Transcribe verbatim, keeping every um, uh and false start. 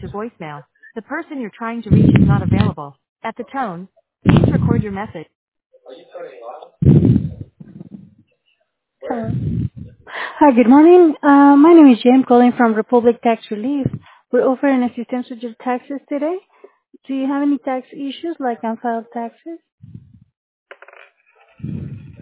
to voicemail. The person you're trying to reach is not available. At the tone, please record your message. Hello. Hi, good morning. Uh, my name is Jim calling from Republic Tax Relief. We're offering assistance with your taxes today. Do you have any tax issues like unfiled taxes?